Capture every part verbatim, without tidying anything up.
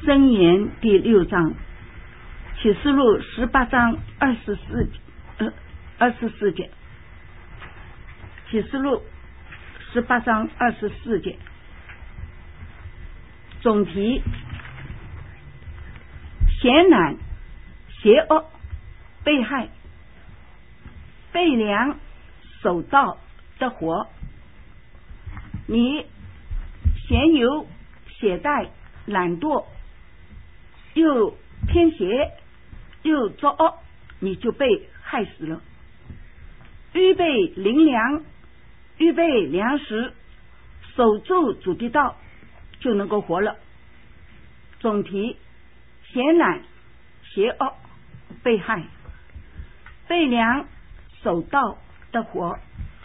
箴言第六章，启示录十八章二十四呃二十四节，启示录十八章二十四节，总题：闲懒、邪恶、被害、背良、守道的活。你闲游、懈怠、懒惰，又偏邪，又作恶，你就被害死了。预备灵粮，预备粮食，守住主的道，就能够活了。总题：闲懒、邪恶、被害、背良、守道的活。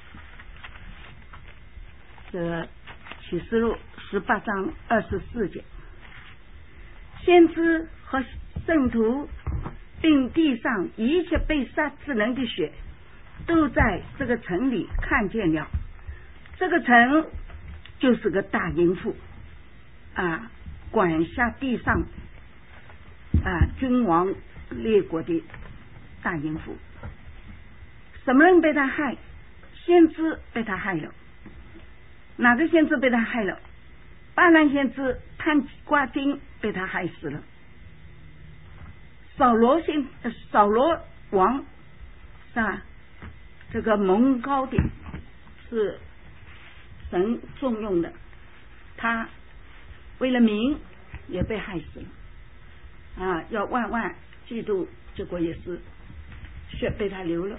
这启示录十八章二十四节，先知和圣徒并地上一切被杀之人的血都在这个城里看见了。这个城就是个大淫妇啊，管辖地上啊君王列国的大淫妇。什么人被他害？先知被他害了。哪个先知被他害了？巴兰先知潘瓜金被他害死了。扫罗先扫罗王是吧？这个蒙高的是神重用的，他为了名也被害死了啊！要万万嫉妒，结果也是血被他流了。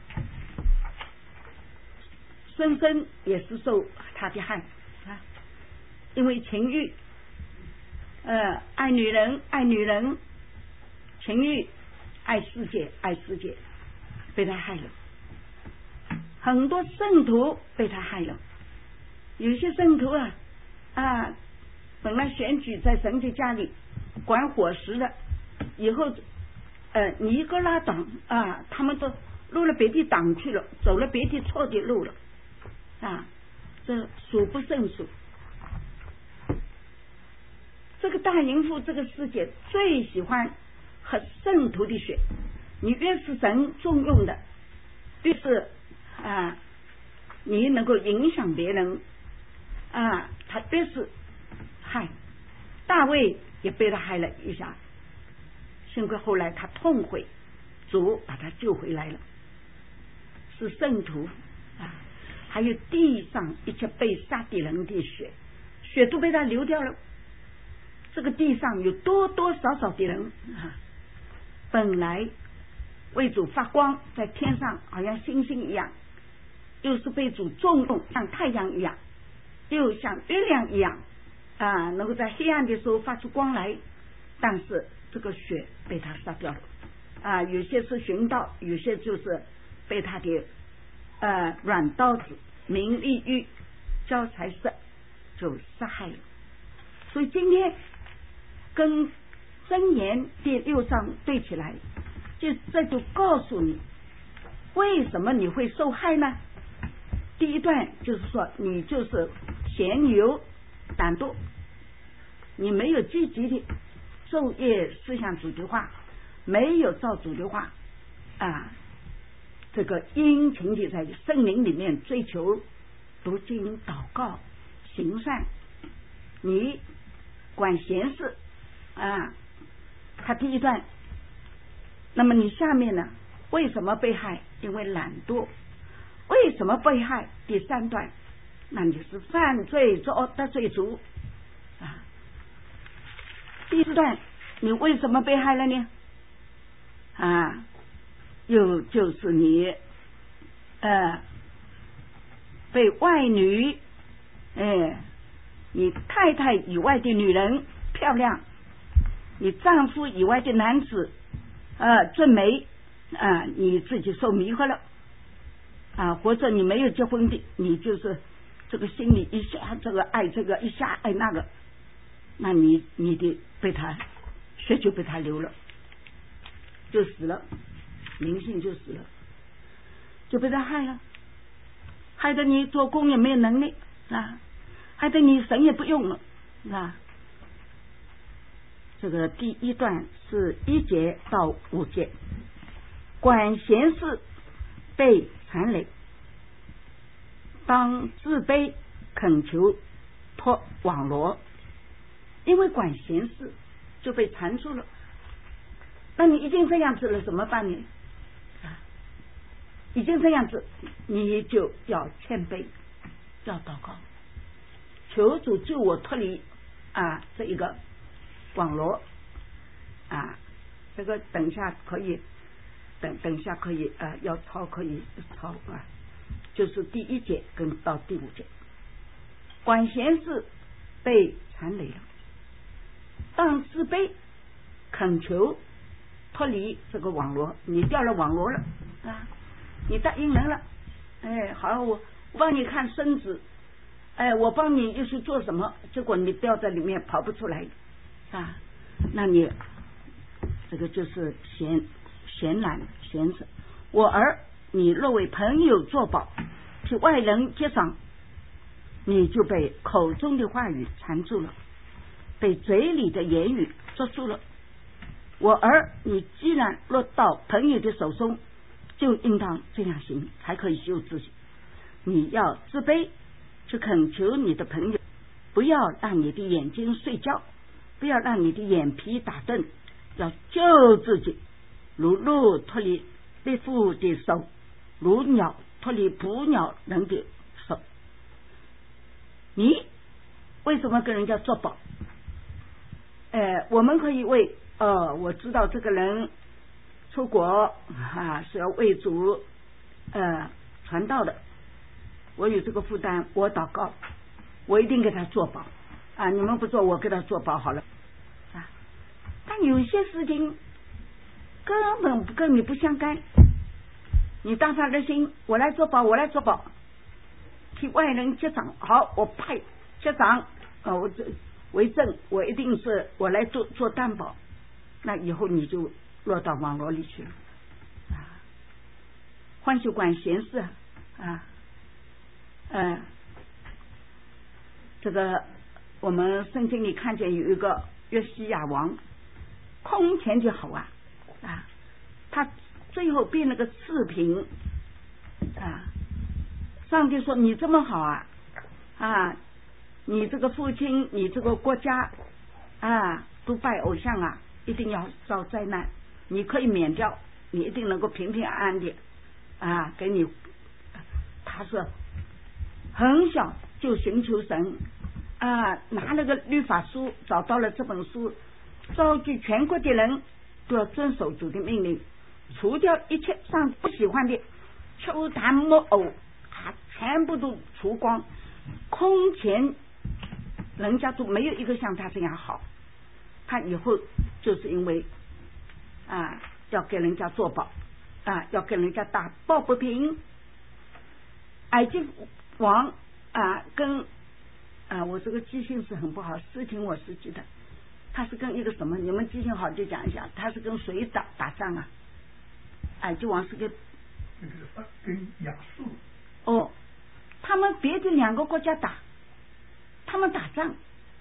孙生也是受他的害啊，因为情欲，呃，爱女人，爱女人，情欲，爱世界，爱世界，被他害了。很多圣徒被他害了，有些圣徒啊啊，本来选举在神的家里管伙食的，以后呃尼哥拉党啊，他们都入了别的党去了，走了别的错的路了。啊，这数不胜数。这个大淫妇这个世界最喜欢和圣徒的血，你越是神重用的，越是啊，你能够影响别人啊，他越是害。大卫也被他害了一下，幸亏后来他痛悔，主把他救回来了，是圣徒啊。还有地上一切被杀的人的血，血都被他流掉了。这个地上有多多少少的人啊，本来为主发光，在天上好像星星一样，又是被主重用，像太阳一样，又像月亮一样啊，能够在黑暗的时候发出光来。但是这个血被他杀掉了啊，有些是寻道，有些就是被他的呃，软刀子、名利欲、交财色就杀害了。所以今天跟箴言第六章对起来，就这就告诉你为什么你会受害呢？第一段就是说，你就是闲游懒惰，你没有积极的昼夜思想主的话，没有照主的话啊。这个殷勤的在圣灵里面追求读经祷告行善，你管闲事啊。他第一段，那么你下面呢？为什么被害？因为懒惰。为什么被害？第三段，那你是犯罪作恶得罪主啊。第四段，你为什么被害了呢？啊。又就是你呃被外女，哎，你太太以外的女人漂亮，你丈夫以外的男子呃俊美啊，你自己受迷惑了啊，或者你没有结婚的，你就是这个心里一下这个爱这个，一下爱那个，那你你的被他血就被他流了，就死了。灵性就死了，就被他害了，害得你做工也没有能力啊，害得你神也不用了啊。 这个第一段是一节到五节，管闲事被缠累，当自卑恳求脱网罗，因为管闲事就被缠住了。那你已经这样子了，怎么办呢？啊，已经这样子，你就要谦卑，要祷告，求主救我脱离啊这一个网罗啊。这个等一下可以，等等一下可以啊，要抄可以抄啊，就是第一节跟到第五节，管闲事被缠累了，当自卑恳求脱离这个网罗，你掉了网罗了啊！你答应人了，哎，好，我帮你看孙子，哎，我帮你又是做什么？结果你掉在里面跑不出来啊！那你这个就是闲闲懒闲着。我儿，你若为朋友作保，替外人结账，你就被口中的话语缠住了，被嘴里的言语捉住了。我儿，你既然落到朋友的手中，就应当这样行，才可以救自己。你要自卑，去恳求你的朋友，不要让你的眼睛睡觉，不要让你的眼皮打盹，要救自己，如鹿脱离猎夫的手，如鸟脱离捕鸟人的手。你为什么跟人家作保？呃，我们可以为哦，我知道这个人出国啊是要为主呃传道的，我有这个负担，我祷告，我一定给他做保啊！你们不做，我给他做保好了啊！但有些事情根本跟你不相干，你大发热心，我来做保，我来做保，替外人结账，好，我派结账啊，我这为证，我一定是我来做做担保。那以后你就落到网络里去了啊！欢喜管闲事啊，呃，这个我们圣经里看见有一个约西亚王，空前的好啊啊！他最后变了个次品啊！上帝说你这么好啊啊！你这个父亲，你这个国家啊，都拜偶像啊！一定要遭灾难，你可以免掉，你一定能够平平安安的啊！给你，他说很小就寻求神啊，拿了个律法书，找到了这本书，召集全国的人都要遵守主的命令，除掉一切上不喜欢的秋坛木偶，他全部都除光，空前人家都没有一个像他这样好。他以后就是因为啊要给人家做保啊，要给人家打抱不平。埃及王啊跟啊我这个记性是很不好，事情我是记得，他是跟一个什么，你们记性好就讲一下，他是跟谁打打仗啊？埃及王是跟跟亚述。 哦，他们别的两个国家打，他们打仗。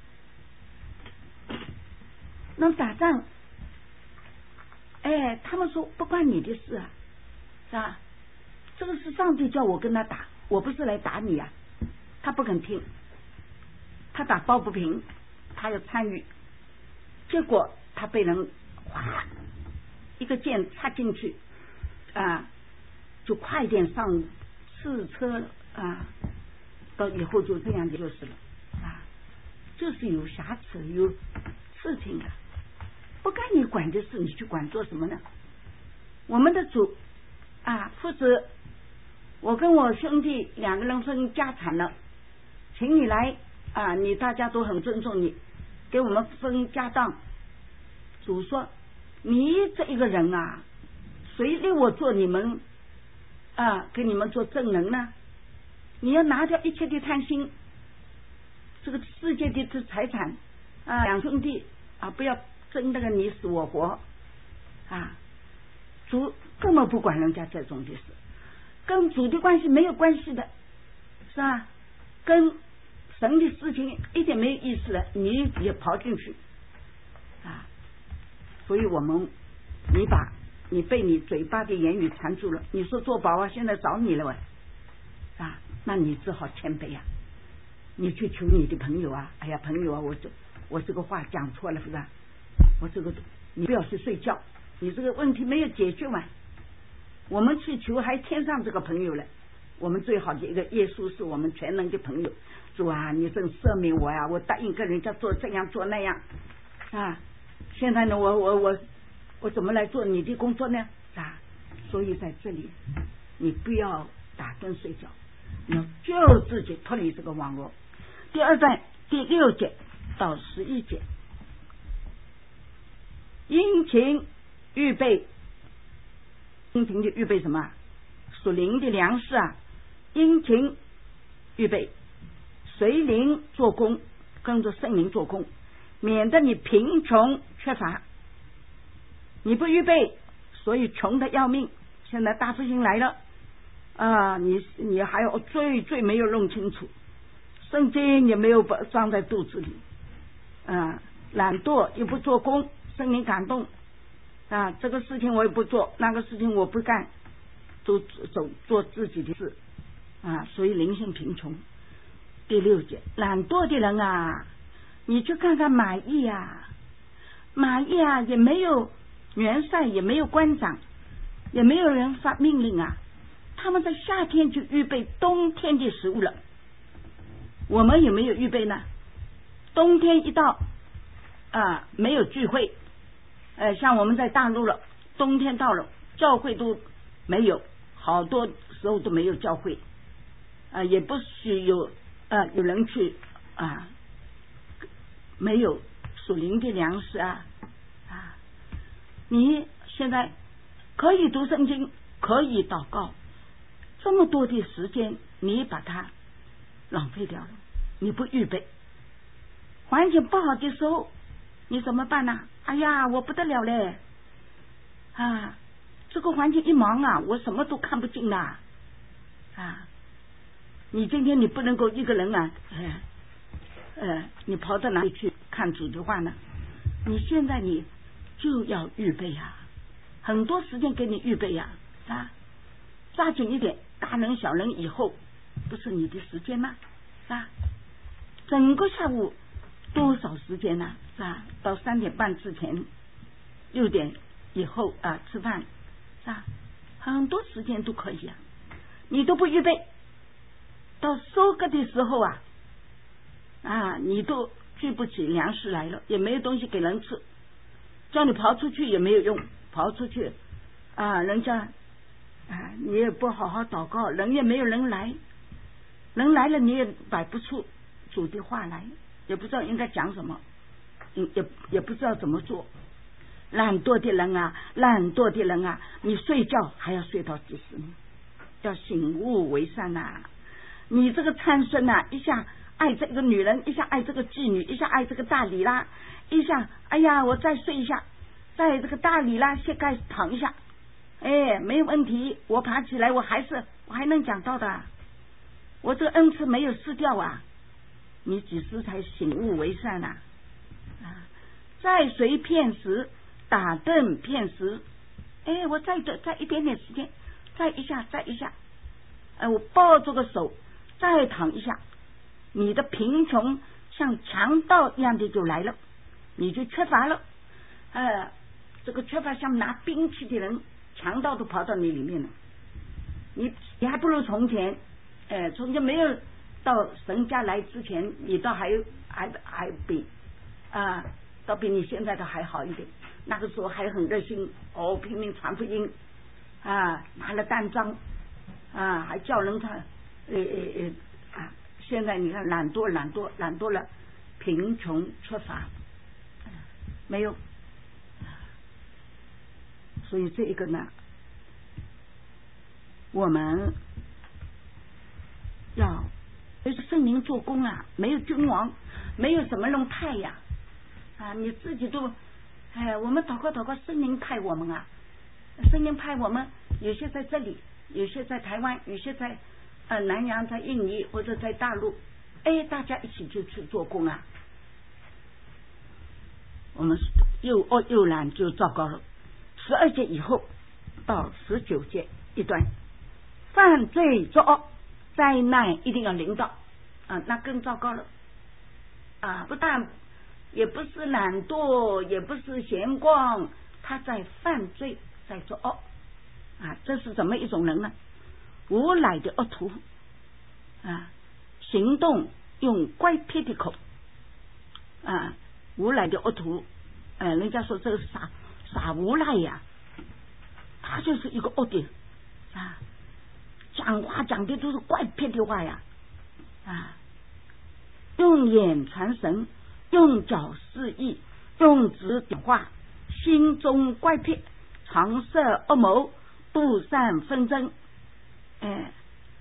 那打仗，哎，他们说不关你的事啊，是吧？这个是上帝叫我跟他打，我不是来打你啊。他不肯听，他打抱不平，他要参与，结果他被人哗一个箭插进去啊，就快点上试车啊，到以后就这样就是了啊，就是有瑕疵有事情的。不该你管的事，你去管做什么呢？我们的主啊，父子，我跟我兄弟两个人分家产了，请你来啊，你大家都很尊重你，给我们分家当。主说，你这一个人啊，谁令我做你们啊，给你们做证人呢？你要拿掉一切的贪心，这个世界的这财产啊，两兄弟啊，不要争那个你死我活啊！主根本不管人家这种的事，跟主的关系没有关系的，是吧？跟神的事情一点没有意思了，你也跑进去啊！ 所以我们你把你被你嘴巴的言语缠住了，你说做宝啊现在找你了喂啊，那你只好谦卑啊，你去求你的朋友啊，哎呀朋友啊，我这我这个话讲错了是吧，我这个你不要去睡觉，你这个问题没有解决完，我们去求还添上这个朋友了，我们最好的一个耶稣是我们全能的朋友，主啊你真赦免我呀，我答应跟人家做这样做那样啊，现在呢我我我我怎么来做你的工作呢啊，所以在这里你不要打盹睡觉，你要救自己脱离这个网络。第二段第六节到十一节，殷勤预备，殷勤的预备什么？属灵的粮食啊，殷勤预备，随灵做工，跟着圣灵做工，免得你贫穷缺乏。你不预备，所以穷的要命。现在大复兴来了啊，你你还有最最没有弄清楚，圣经也没有把装在肚子里啊，懒惰也不做工，圣灵感动啊，这个事情我也不做，那个事情我不干，都走做自己的事啊，所以灵性贫穷。第六节，懒惰的人啊，你去看看马邑啊，马邑啊也没有元帅，也没有官长，也没有人发命令啊，他们在夏天就预备冬天的食物了。我们有没有预备呢？冬天一到啊，没有聚会，呃，像我们在大陆了，冬天到了，教会都没有，好多时候都没有教会啊，也不许有啊有人去啊，没有属灵的粮食啊啊！你现在可以读圣经，可以祷告，这么多的时间你把它浪费掉了，你不预备，环境不好的时候你怎么办呢？哎呀我不得了嘞啊，这个环境一忙啊，我什么都看不进啦啊！你今天你不能够一个人啊呃呃你跑到哪里去看主的话呢？你现在你就要预备啊，很多时间给你预备呀啊，抓紧一点，大人小人以后不是你的时间吗？啊，整个下午多少时间呢？啊，到三点半之前，六点以后啊吃饭啊，很多时间都可以啊，你都不预备，到收割的时候啊啊，你都聚不起粮食来了，也没有东西给人吃，叫你跑出去也没有用，跑出去啊，人家啊你也不好好祷告，人也没有人来，人来了你也摆不出主的话来，也不知道应该讲什么，也也不知道怎么做。懒惰的人啊，懒惰的人啊，你睡觉还要睡到几时呢？要醒悟为善啊！你这个参孙啊，一下爱这个女人，一下爱这个妓女，一下爱这个大里拉，一下哎呀我再睡一下，在这个大里拉膝盖躺一下，哎没问题，我爬起来我还是我还能讲到的，我这个恩赐没有失掉啊！你几时才醒悟为善啊？啊，再随片时，打盹片时，哎，我再的再一点点时间，再一下再一下，哎，我抱着个手再躺一下，你的贫穷像强盗一样的就来了，你就缺乏了，呃，这个缺乏像拿兵器的人，强盗都跑到你里面了，你你还不如从前，呃，从前没有到神家来之前，你倒还还还比啊，倒比你现在的还好一点。那个时候还很热心，哦，拼命传福音啊，拿了单张啊，还叫人传，呃呃呃啊！现在你看懒惰懒惰懒惰了，贫穷缺乏没有，所以这一个呢，我们要就是圣灵做工啊，没有君王，没有什么人派呀啊，你自己都哎，我们祷告祷告，圣灵派我们啊，圣灵派我们，有些在这里，有些在台湾，有些在呃南洋，在印尼或者在大陆，哎，大家一起就去做工啊。 我们又恶又懒就糟糕了。十二节以后到十九节一段，犯罪作恶，灾难一定要临到啊，那更糟糕了啊！不但也不是懒惰，也不是闲逛，他在犯罪，在作恶啊！这是怎么一种人呢？无赖的恶徒啊，行动用乖僻的口啊，无赖的恶徒，呃，人家说这个傻傻无赖呀，他就是一个恶的啊，讲话讲的都是怪僻的话呀啊，用眼传神，用脚示意，用指点话，心中怪僻，常设恶谋，布散纷争。哎，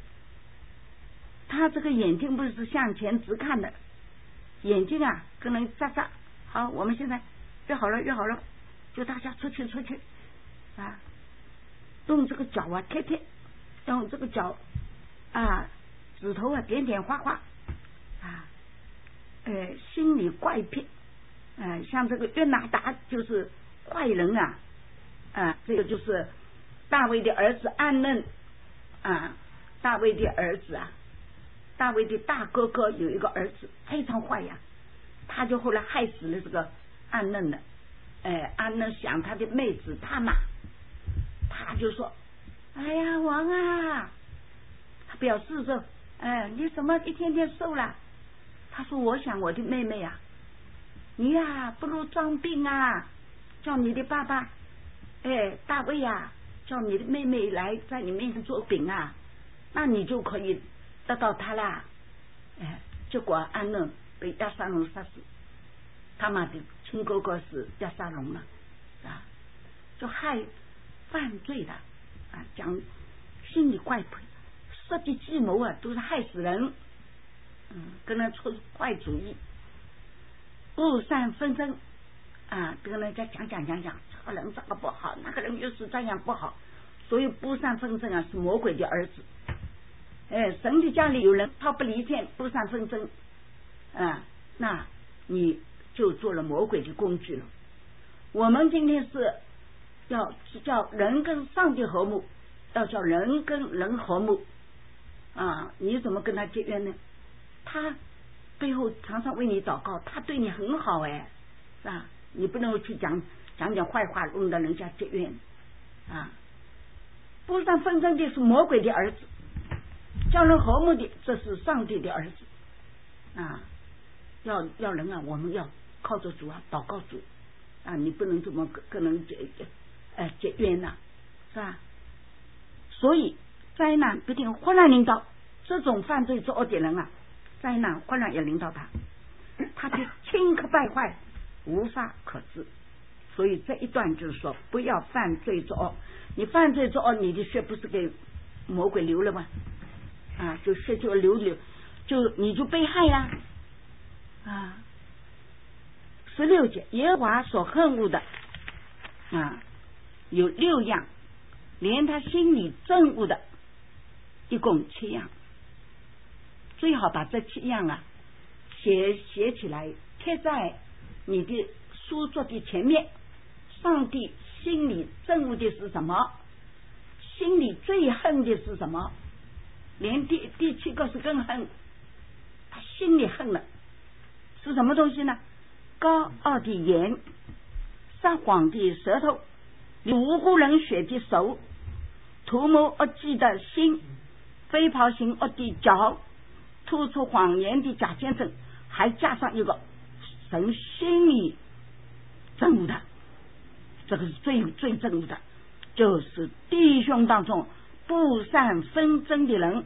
他这个眼睛不是向前直看的，眼睛啊跟人眨眨。好，我们现在约好了，约好了，就大家出去出去啊，用这个脚啊贴贴，用这个脚啊指头啊点点画画啊，呃，心里怪癖，呃，像这个约拿达就是坏人啊，啊，这个就是大卫的儿子暗嫩啊，大卫的儿子啊，大卫的大哥哥有一个儿子非常坏呀，他就后来害死了这个暗嫩的，哎，暗嫩想他的妹子他玛，他就说，哎呀王啊，他表示说，哎，你怎么一天天瘦了？他说我想我的妹妹啊，你呀、啊、不如装病啊，叫你的爸爸，哎，大卫呀、啊，叫你的妹妹来在你面前做饼啊，那你就可以得到他啦。哎，结果安嫩被亚沙龙杀死，他妈的亲哥哥是亚沙龙了啊，就害犯罪的啊，讲心理怪癖，设计计谋啊，都是害死人。嗯，跟人出坏主意，布散纷争啊，跟人家讲讲讲讲，这个人这个不好，那个人又是这样不好，所以布散纷争啊是魔鬼的儿子。哎，神的家里有人他不离间，布散纷争啊，那你就做了魔鬼的工具了。我们今天是要叫人跟上帝和睦，要叫人跟人和睦啊，你怎么跟他结怨呢？他背后常常为你祷告，他对你很好哎，是吧？你不能去讲讲讲坏话，弄得人家结怨啊！布散纷争的是魔鬼的儿子，叫人和睦的这是上帝的儿子啊！要要人啊，我们要靠着主啊，祷告主啊！你不能这么跟人结呃结怨呐，是吧？所以灾难必定忽然临到，这种犯罪作恶的人啊，灾难忽然也临到他，他的顷刻败坏，无法可治。所以这一段就是说，不要犯罪作恶。你犯罪作恶，你的血不是给魔鬼流了吗？啊，就血就流流，就你就被害呀！啊，十六节，耶和华所恨恶的啊，有六样，连他心里憎恶的，一共七样。最好把这七样啊写写起来，贴在你的书桌的前面。上帝心里憎恶的是什么？心里最恨的是什么？连第第七个是更恨，他心里恨了是什么东西呢？高傲的言，撒谎的舌头，无辜人血的手，图谋恶计的心，飞跑行恶的脚，吐出谎言的假见证，还加上一个神心里憎恶的，这个是最最憎恶的，就是弟兄当中布散纷争的人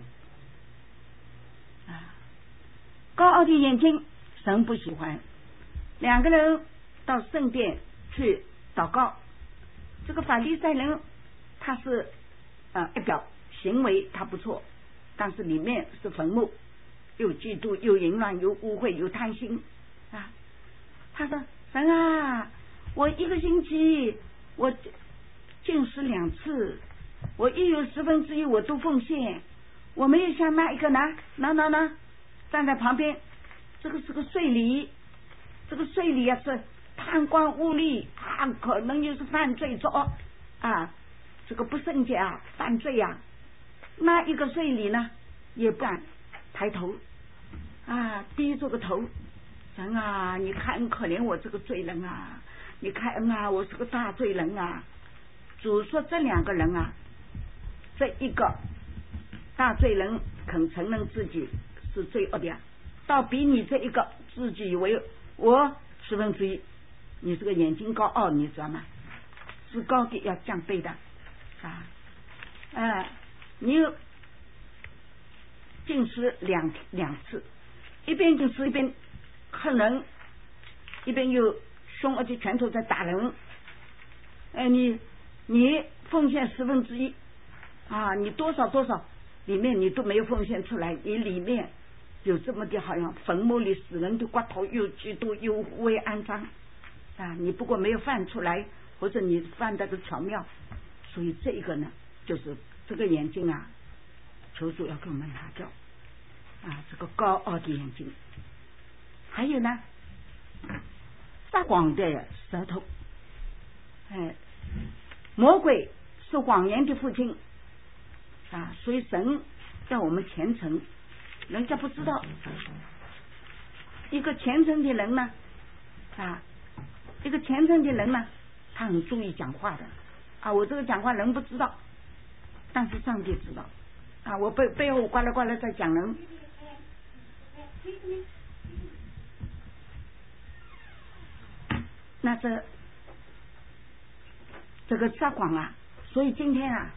啊，高傲的眼睛神不喜欢。两个人到圣殿去祷告，这个法利赛人他是呃一表行为他不错，但是里面是坟墓，又嫉妒又淫乱又污秽又贪心啊。他说神啊，我一个星期我进食两次，我一有十分之一我都奉献，我没有像那一个呢拿拿拿站在旁边，这个是个税吏，这个税吏啊是贪官污吏啊，可能就是犯罪者啊，这个不圣洁啊，犯罪啊，那一个税吏呢也不敢抬头啊，低着个头，神啊，你看可怜我这个罪人啊，你看啊，我是个大罪人啊。主说这两个人啊，这一个大罪人肯承认自己是罪恶的呀，倒比你这一个自己以为我十分之一，你这个眼睛高傲，你知道吗？是高低要降卑的啊！呃，你进食两两次，一边进食一边恨人，一边又凶而且拳头在打人。哎、呃，你你奉献十分之一啊，你多少多少里面你都没有奉献出来，你里面有这么的好像坟墓里死人的骨头又嫉妒又未安葬啊，你不过没有犯出来，或者你犯的个巧妙，所以这一个呢，就是这个眼睛啊，求主要给我们拿掉啊，这个高傲的眼睛。还有呢，撒谎的舌头，哎，魔鬼是谎言的父亲啊，所以神要我们虔诚，人家不知道。一个虔诚的人呢，啊，一个虔诚的人呢，他很注意讲话的啊。我这个讲话人不知道，但是上帝知道啊。我背背后呱啦呱啦在讲人，那这这个撒谎啊，所以今天啊，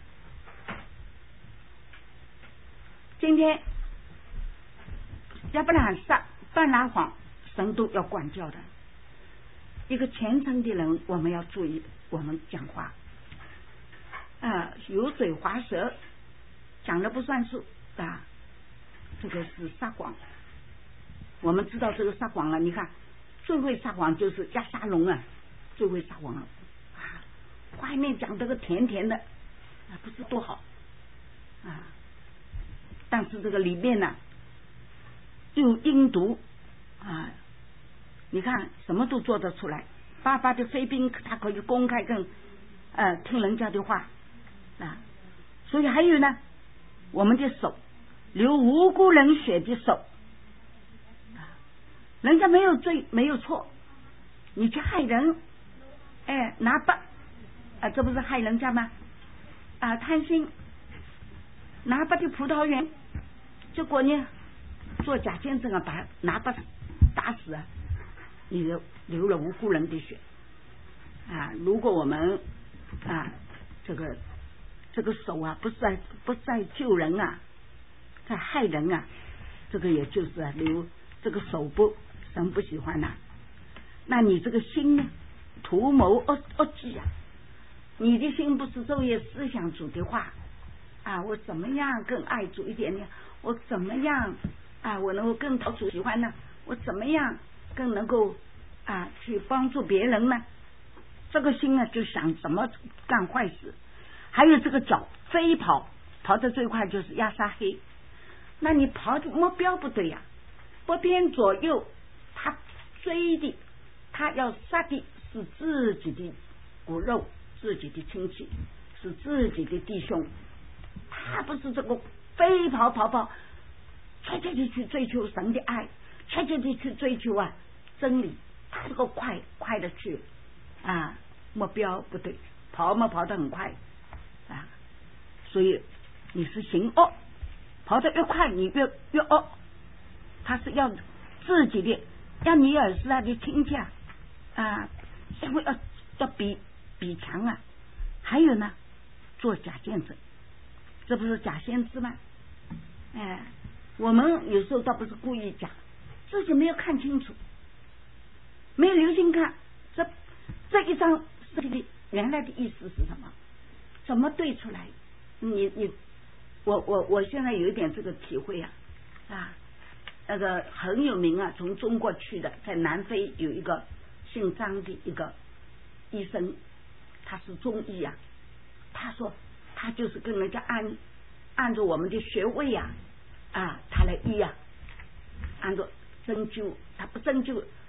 今天要不然撒半拉谎，神都要管教的。一个虔诚的人，我们要注意我们讲话啊，油嘴滑舌，讲了不算数啊，这个是撒谎。我们知道这个撒谎了，你看最会撒谎就是亚沙龙啊，最会撒谎了啊，外面讲这个甜甜的啊，不是多好啊，但是这个里面呢又阴毒啊，你看什么都做得出来。巴巴的飞兵他可以公开跟呃听人家的话啊，所以还有呢，我们的手流无辜人血的手啊，人家没有罪没有错，你去害人，哎，拿把啊，这不是害人家吗？啊，贪心拿把的葡萄园，结果呢做假见证啊，把拿把打死啊，你流流了无辜人的血啊！如果我们啊这个这个手啊不在不在救人啊，在害人啊，这个也就是啊流这个手不神不喜欢呐、啊。那你这个心呢，图谋恶恶计啊，你的心不是昼夜思想主的话啊，我怎么样更爱主一点呢？我怎么样啊我能够更讨主喜欢呢？我怎么样更能够啊去帮助别人呢？这个心呢就想怎么干坏事。还有这个脚飞跑，跑得最快就是亚撒黑，那你跑的目标不对呀、啊，不偏左右，他追的他要杀的是自己的骨肉，自己的亲戚，是自己的弟兄，他不是这个飞跑跑跑确切的去追求神的爱，确切的去追求啊真理，他这个快快的去啊，目标不对，跑嘛跑得很快啊，所以你是行恶，跑得越快你越越恶，他是要自己的，要你也是他的亲戚啊，啊因为要要比比强啊。还有呢，做假见证，这不是假先知吗？哎，我们有时候倒不是故意讲，自己没有看清楚，没有留心看这这一章圣经原来的意思是什么，怎么对出来。你你我我我现在有一点这个体会啊啊，那个很有名啊，从中国去的，在南非有一个姓张的一个医生，他是中医啊，他说他就是跟人家按按照我们的穴位啊啊，他来医啊，按照针灸，他不针灸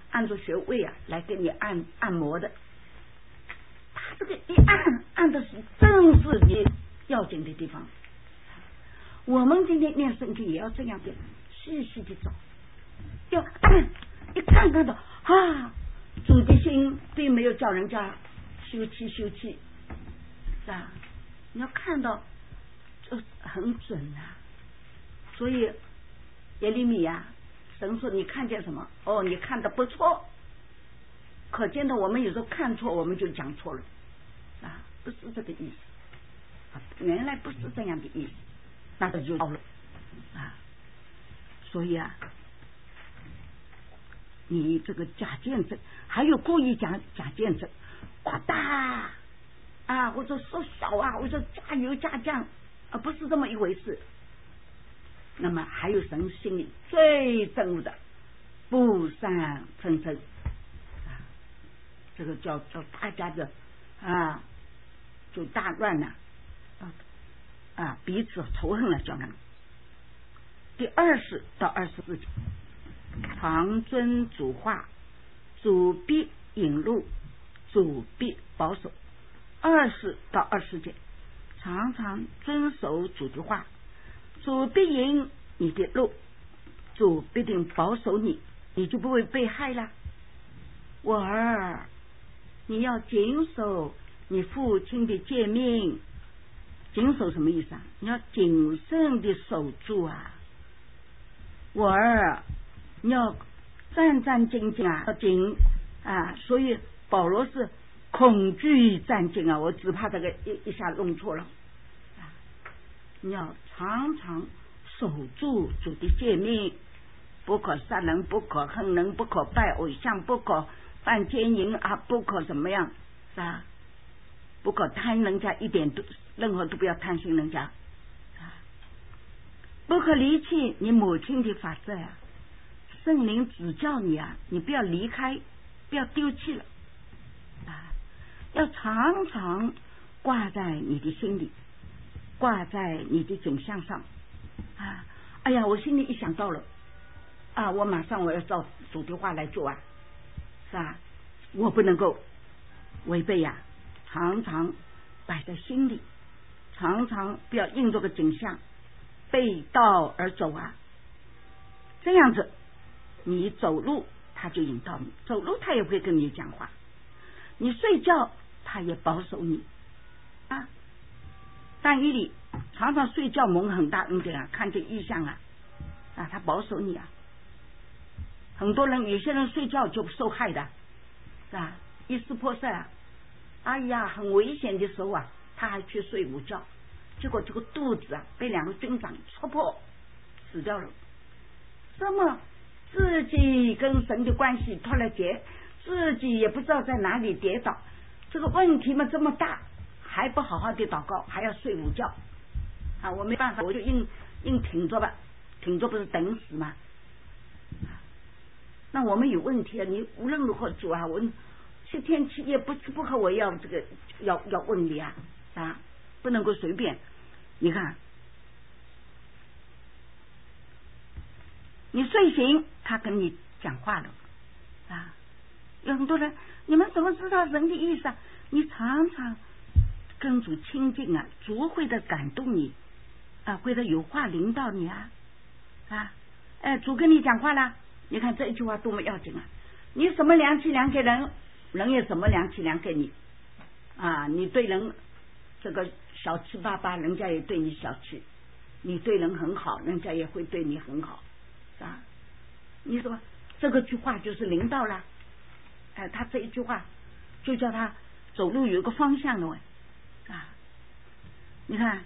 按照穴位啊来给你按按摩的。他这个一按按的是正是你要紧的地方。我们今天练身体也要这样的细细的找，要按一看看到啊，主的心并没有叫人家休气休气，是吧？你要看到就很准啊。所以耶利米呀，神说你看见什么？哦，你看的不错。可见的我们有时候看错，我们就讲错了啊，不是这个意思啊，原来不是这样的意思，那这就到了啊。所以啊，你这个假见证，还有故意讲假见证，夸大啊，或者缩小啊，或者加油加酱啊，不是这么一回事。那么还有神心里最憎恶的不善纷争啊，这个叫叫大家的啊，就大乱了啊，啊彼此仇恨了，叫人。第二十到二十四节，常遵主话，主必引路，主必保守。二十到二十节，常常遵守主的话，主必引你的路，主必定保守你，你就不会被害了。我儿，你要谨守你父亲的诫命。谨守什么意思啊？你要谨慎的守住啊。我儿，你要战战兢兢啊，要谨啊。所以保罗是恐惧战兢啊，我只怕这个一一下弄错了啊。你要常常守住主的诫命，不可杀人，不可恨人，不可拜偶像，不可犯奸淫啊，不可怎么样是吧？不可贪人家一点都，任何都不要贪心人家啊！不可离弃你母亲的法则啊！圣灵指教你啊，你不要离开，不要丢弃了啊！要常常挂在你的心里，挂在你的颈项上啊！哎呀，我心里一想到了啊，我马上我要照主的话来做啊，是吧？我不能够违背呀、啊，常常摆在心里，常常不要应着个景象背道而走啊，这样子你走路他就引导你，走路他也会跟你讲话，你睡觉他也保守你啊。但以理常常睡觉蒙很大恩典啊，看见异象啊啊，他保守你啊。很多人有些人睡觉就受害的是吧？一丝破塞啊，哎呀很危险的时候啊，他还去睡午觉，结果这个肚子啊被两个军长戳破死掉了。这么自己跟神的关系脱了节，自己也不知道在哪里跌倒，这个问题嘛这么大，还不好好的祷告，还要睡午觉啊！我没办法，我就硬硬挺着吧，挺着不是等死吗？那我们有问题啊！你无论如何主啊，我七天七夜不吃不喝，我要这个要要问你啊啊，不能够随便。你看，你睡醒，他跟你讲话了啊！有很多人，你们怎么知道人的意思啊？你常常跟主亲近啊，主会的感动你啊，会的有话领导你啊啊！哎，主跟你讲话了。你看这一句话多么要紧啊！你什么良气量给人，人也什么良气量给你啊！你对人这个小气巴巴，人家也对你小气；你对人很好，人家也会对你很好，是吧？你说这个句话就是领导了，哎，他这一句话就叫他走路有个方向了啊！你看，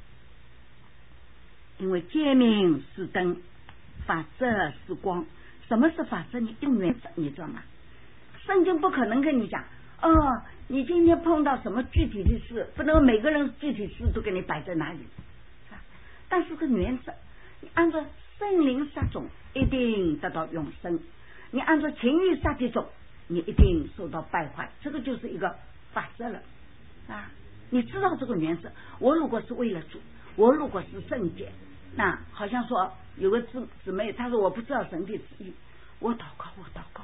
因为诫命是灯，法则是光。什么是法则？你用原则，你知道吗？圣经不可能跟你讲哦，你今天碰到什么具体的事，不能每个人具体事都给你摆在哪里。但是个原则，你按照圣灵撒种，一定得到永生；你按照情欲撒的种，你一定受到败坏。这个就是一个法则了啊！你知道这个原则。我如果是为了主，我如果是圣洁，那好像说有个姊姊妹，她说我不知道神的旨意，我祷告，我祷告，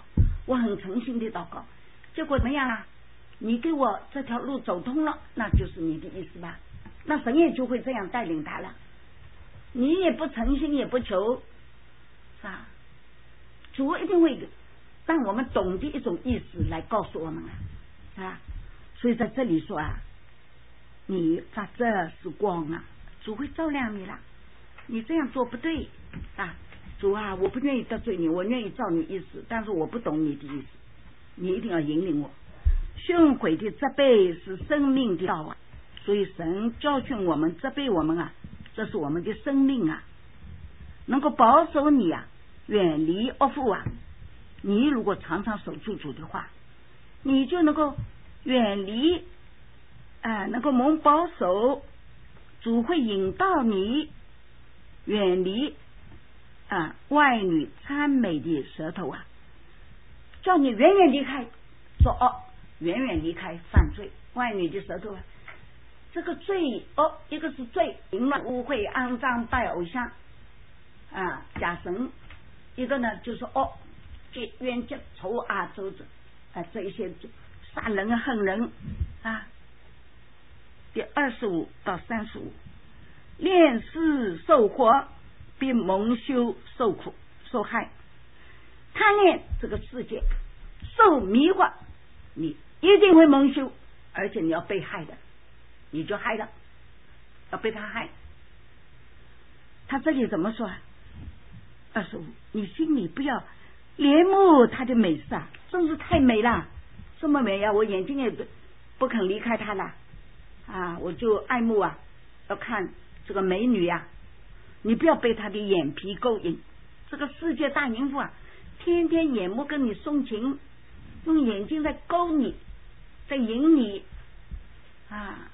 我很诚心的祷告，结果怎么样啊？你给我这条路走通了，那就是你的意思吧？那神也就会这样带领他了。你也不诚心也不求，是吧？主一定会让我们懂的一种意思来告诉我们啊，啊，所以在这里说啊，你发这是光啊，主会照亮你了。你这样做不对啊，主啊，我不愿意得罪你，我愿意照你意思，但是我不懂你的意思，你一定要引领我。训诲的责备是生命的道啊，所以神教训我们责备我们啊，这是我们的生命啊，能够保守你啊，远离恶妇啊。你如果常常守住主的话，你就能够远离啊、呃，能够蒙保守，主会引导你远离啊外女谄媚的舌头啊，叫你远远离开说哦，远远离开犯罪外女的舌头啊。这个罪哦，一个是罪，淫乱污秽肮脏拜偶像啊假神，一个呢就是哦结冤结仇啊周子啊这一些杀人恨人啊。第二十五到三十五，恋世受祸，并蒙羞受苦受害，贪恋这个世界，受迷惑，你一定会蒙羞，而且你要被害的，你就害了，要被他害。他这里怎么说？二十五，你心里不要怜慕他的美色，真是太美了，这么美呀、啊，我眼睛也不不肯离开他了啊，我就爱慕啊，要看这个美女呀、啊，你不要被他的眼皮勾引。这个世界大淫妇啊，天天眼目跟你送情，用眼睛在勾你，在引你啊。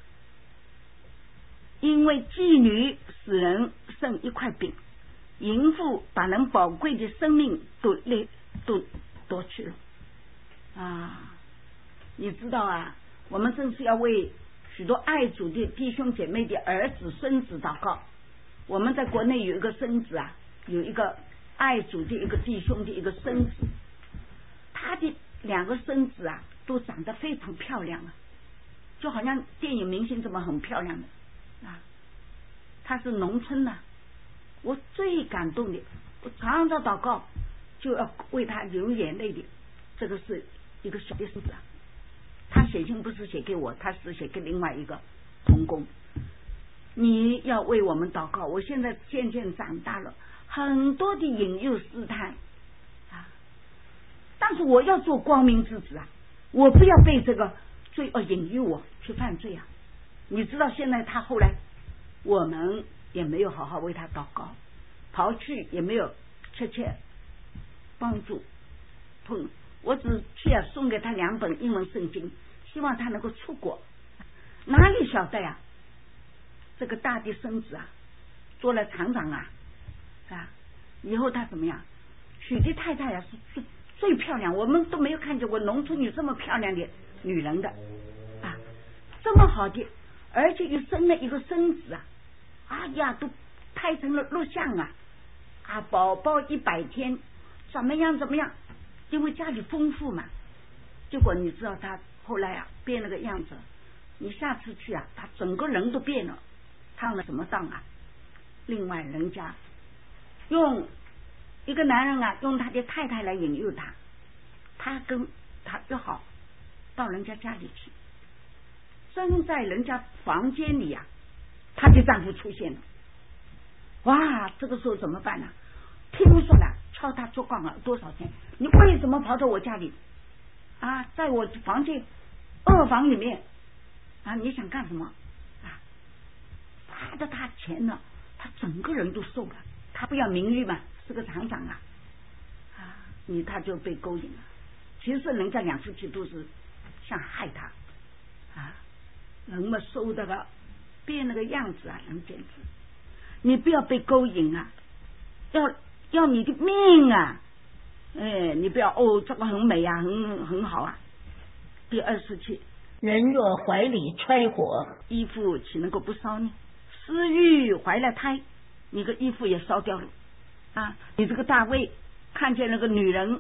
因为妓女使人剩一块饼，淫妇把人宝贵的生命都掠都夺去了啊！你知道啊，我们正是要为许多爱主的弟兄姐妹的儿子孙子祷告。我们在国内有一个孙子啊，有一个爱主的一个弟兄的一个孙子，他的两个孙子啊都长得非常漂亮啊，就好像电影明星这么很漂亮的啊。他是农村的、啊，我最感动的，我常常祷告就要为他流眼泪的，这个是一个小的孙子啊。他写信不是写给我，他是写给另外一个同工。你要为我们祷告。我现在渐渐长大了，很多的引诱试探啊，但是我要做光明之子啊，我不要被这个罪恶引诱我去犯罪啊。你知道现在他后来我们也没有好好为他祷告，跑去也没有切切帮助碰，我只去啊送给他两本英文圣经，希望他能够出国。哪里晓得呀、啊，这个大的孙子啊做了厂长啊啊，以后他怎么样娶的太太啊是最最漂亮，我们都没有看见过农村有这么漂亮的女人的啊，这么好的，而且又生了一个孙子啊，哎呀都拍成了录像啊啊，宝宝一百天怎么样怎么样，因为家里丰富嘛。结果你知道他后来啊变了个样子，你下次去啊他整个人都变了，烫了什么当啊。另外人家用一个男人啊用他的太太来引诱他，他跟他约好到人家家里去，正在人家房间里啊他的丈夫出现了。哇，这个时候怎么办呢？听说了敲他做广告多少钱，你为什么跑到我家里啊，在我房间二房里面啊，你想干什么啊？罚的他钱了，他整个人都瘦了。他不要名誉嘛，是个厂长啊啊，你他就被勾引了。其实人家两夫妻都是想害他啊，人们瘦的个变那个样子啊，人简直，你不要被勾引啊，要要你的命啊！哎，你不要哦，这个很美啊，很很好啊。第二十七， 人若怀里揣火， 衣服岂能够不烧呢？私欲怀了胎，你个衣服也烧掉了啊！你这个大卫看见那个女人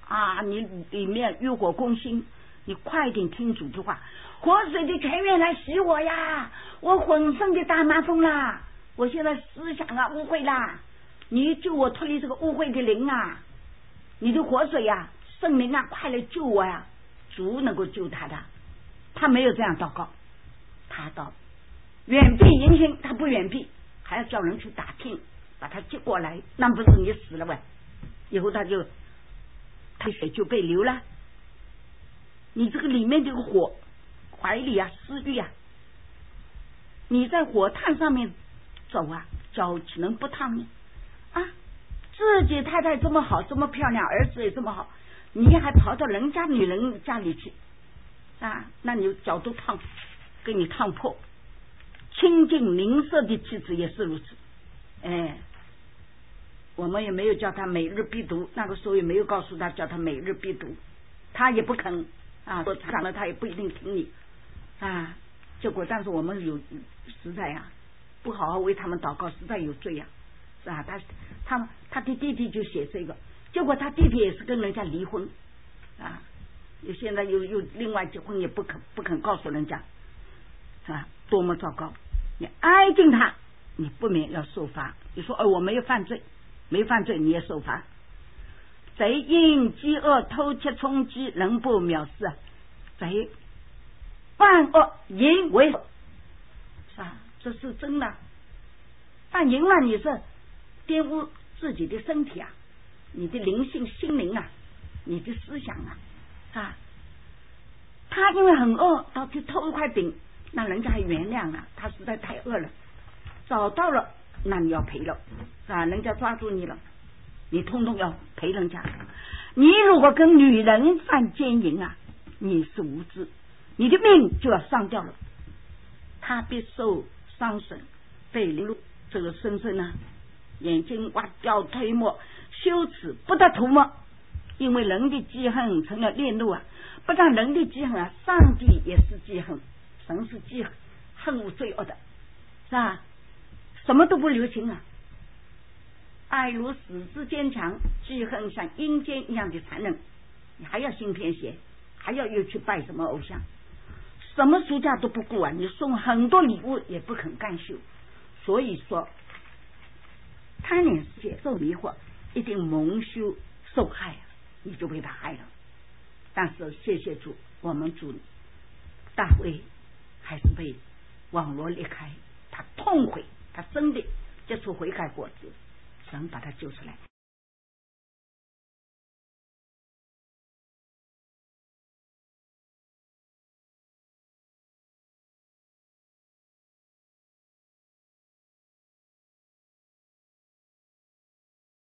啊，你里面欲火攻心，你快点听主的话。活水的泉源来洗我呀，我浑身的大麻风啦，我现在思想啊污秽啦，你救我脱离这个污秽的灵啊，你的活水呀，圣灵啊，快来救我呀！主能够救他的，他没有这样祷告，他到远避迎亲，他不远避，还要叫人去打听，把他接过来，那不是你死了喂？以后他就他水就被流了。你这个里面这个火，怀里啊，私欲啊，你在火炭上面走啊，脚岂能不烫呢？啊，自己太太这么好，这么漂亮，儿子也这么好，你还跑到人家女人家里去啊？那你脚都烫，给你烫破。清净灵舍的妻子也是如此，哎，我们也没有叫他每日必读，那个时候也没有告诉他叫他每日必读，他也不肯啊，说讲了他也不一定听你啊。结果，但是我们有实在啊，不好好为他们祷告，实在有罪啊，是吧？他他他的弟弟就写这个，结果他弟弟也是跟人家离婚啊，现在又又另外结婚，也不肯不肯告诉人家啊，多么糟糕！你挨近他，你不免要受罚。你说哦，我没有犯罪，没犯罪你也受罚。贼因饥饿偷窃充饥，人不藐视啊！贼犯恶淫为是吧？这是真的。犯淫了，你是玷污自己的身体啊，你的灵性、心灵啊，你的思想啊，啊，他因为很饿，到去偷一块饼，那人家还原谅了，他实在太饿了，找到了，那你要赔了，是吧？人家抓住你了，你通通要赔人家。你如果跟女人犯奸淫啊，你是无知，你的命就要上吊了，他必受伤损，被凌辱，这个深深呢，眼睛挖掉推磨，羞耻不得涂抹，因为人的记恨成了烈怒啊！不但人的记恨啊，上帝也是记恨，神是记恨恨恶罪恶的，是吧？什么都不留情啊！爱如死之坚强，记恨像阴间一样的残忍。你还要心偏邪，还要又去拜什么偶像，什么暑假都不顾啊！你送很多礼物也不肯干修，所以说贪恋世界受迷惑，一定蒙羞受害，你就被他害了。但是谢谢主，我们主大卫还是被网罗离开，他痛悔，他真的结出悔改果子，神把他救出来。